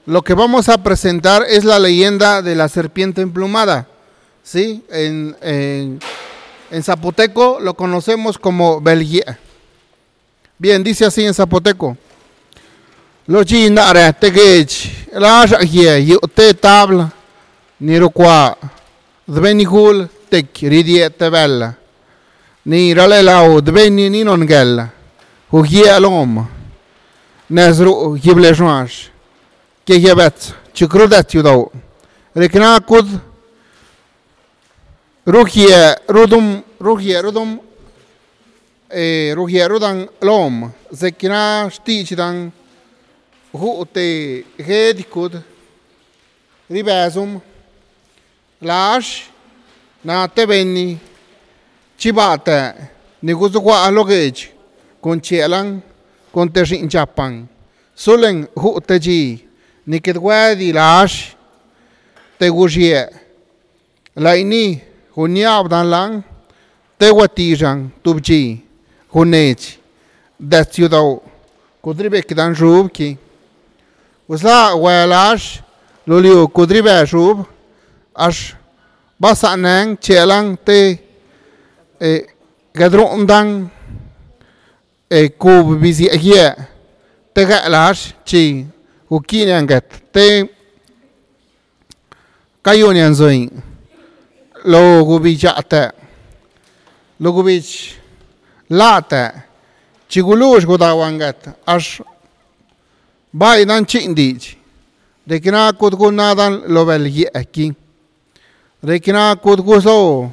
Lo que vamos a presentar es la leyenda de la serpiente emplumada. ¿Sí? En zapoteco lo conocemos como Belgie. Bien, dice así en zapoteco. Lo chinare tegech, la shakie, yote tabla, ni roqua, dvenigul tek ridiete bella, ni ralelao dveni ni non gella, hugie alom, nezru giblejwash, que yebet, chikrudet yudau, reknakud, rugie rudang lom, zekina stichidang, te hedikud ribasum lash na teveni chibata ni guzukwa alogej con chelang con teshin japan sulen teji ni kedwadi lash te gujie laini huniab dan lang te watijang tubji hunech dat yudau kudribe kidan rubki Usla walash lulio kudribe shub ash basanang chelang te gadrundang kub bizi ye te galash chi ukinyangat te kayonian zoin lo gubichata lo gubich lata chigulush godawangat ash Bai dan chindich. Rekina kudgunadan lo belgi aquí. Rekina kudguso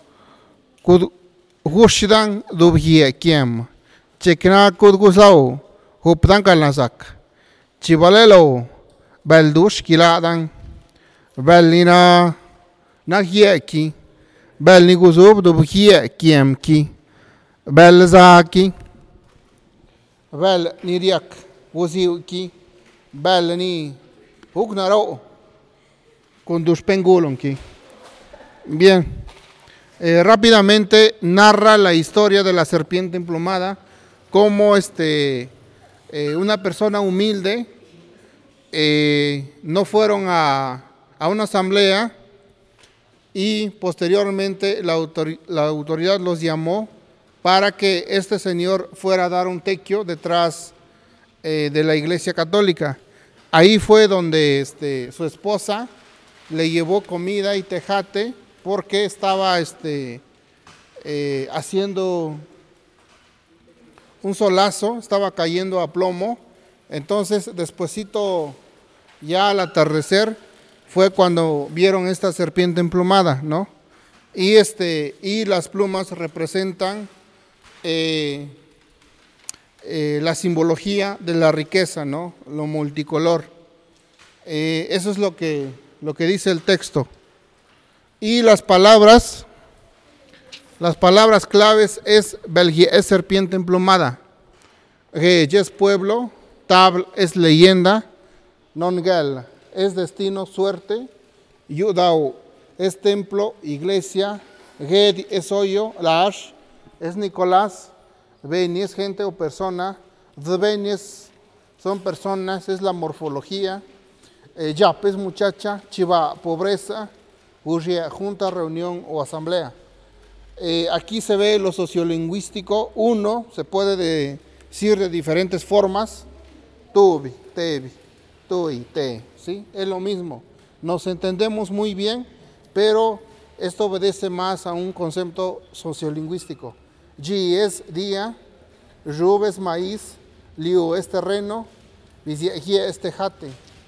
kudgushidan dubgi kiem. Chekina kudguso hupdan kalnasak. Chivalelo beldush kiladan. Belina nagieki. Belni guzub dubgi kiem ki. Belzaki. Bel niriak. Uzi Balani Ugnaro con dos pengulon ki. Bien, rápidamente narra la historia de la serpiente emplumada, como una persona humilde no fueron a una asamblea y posteriormente la autoridad los llamó para que este señor fuera a dar un tequio detrás de la iglesia católica. Ahí fue donde su esposa le llevó comida y tejate porque estaba haciendo un solazo, estaba cayendo a plomo. Entonces despuesito, ya al atardecer, fue cuando vieron esta serpiente emplumada, ¿no? Y las plumas representan la simbología de la riqueza, ¿no? Lo multicolor. Eso es lo que dice el texto. Y las palabras claves es Belgie es serpiente emplumada, es pueblo, tabl es leyenda, nongel es destino, suerte, yudau es templo, iglesia, ged es hoyo, lash es Nicolás, Beni es gente o persona, Dveni son personas, es la morfología, Yap es muchacha, Chiva pobreza, Ujia junta, reunión o asamblea. Aquí se ve lo sociolingüístico. Uno se puede decir de diferentes formas, tubi, tebi, tui, te, ¿sí? Es lo mismo. Nos entendemos muy bien, pero esto obedece más a un concepto sociolingüístico. Ji es día, Rub es maíz, Liu es terreno, Vizia es tejate.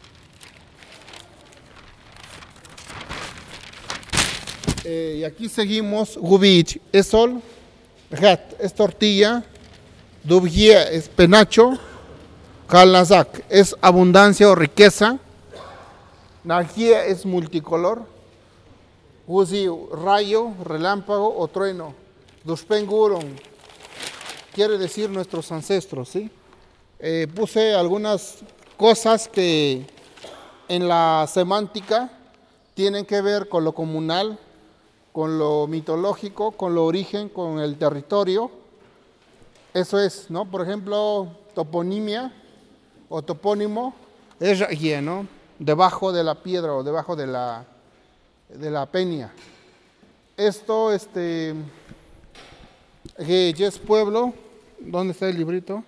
Y aquí seguimos, Gubich es sol, Gat es tortilla, Dubgie es penacho, Kalnazak es abundancia o riqueza, Nagie es multicolor, Uzi rayo, relámpago o trueno. Dushpenguron quiere decir nuestros ancestros, ¿sí? Puse algunas cosas que en la semántica tienen que ver con lo comunal, con lo mitológico, con lo origen, con el territorio. Eso es, ¿no? Por ejemplo, toponimia o topónimo es lleno debajo de la piedra o debajo de la peña. Esto, que ya es pueblo. ¿Dónde está el librito?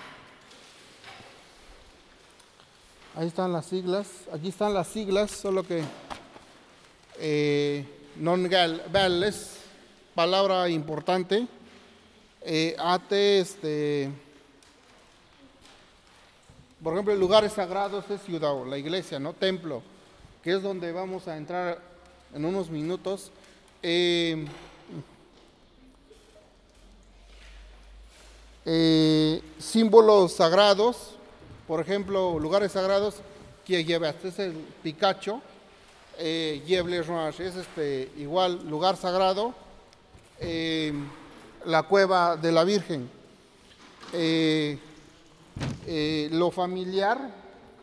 Ahí están las siglas. Aquí están las siglas, solo que non-gal es palabra importante. Por ejemplo, lugares sagrados es ciudad, la iglesia, ¿no? Templo, que es donde vamos a entrar en unos minutos. Símbolos sagrados, por ejemplo, lugares sagrados, que lleva, este es el Picacho, es igual lugar sagrado, la cueva de la Virgen. Lo familiar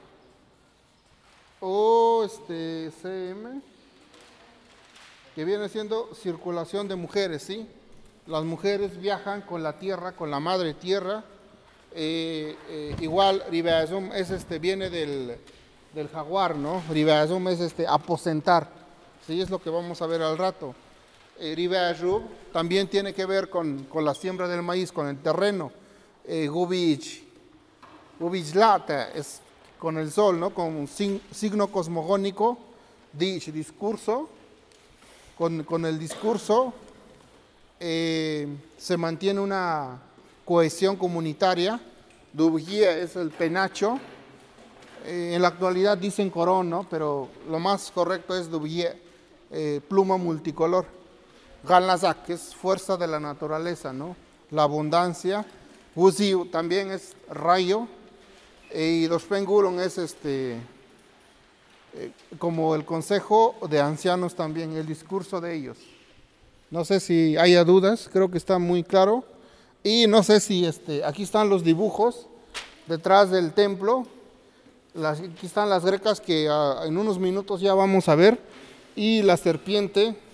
o CM, que viene siendo circulación de mujeres, ¿sí? Las mujeres viajan con la tierra, con la madre tierra. Igual Ribeazum viene del jaguar, ¿no? Ribeazum es aposentar, ¿sí? Es lo que vamos a ver al rato. Ribeazum también tiene que ver con la siembra del maíz, con el terreno. Gubichlata es con el sol, ¿no? Con un signo cosmogónico, discurso. Con el discurso se mantiene una cohesión comunitaria. Dubgie es el penacho. En la actualidad dicen corón, ¿no? Pero lo más correcto es dubgie, pluma multicolor. Galazak, que es fuerza de la naturaleza, ¿no? La abundancia. Uziu también es rayo. Y Dospengulon es como el consejo de ancianos también, el discurso de ellos. No sé si haya dudas, creo que está muy claro. Y no sé si aquí están los dibujos detrás del templo. Aquí están las grecas que en unos minutos ya vamos a ver. Y la serpiente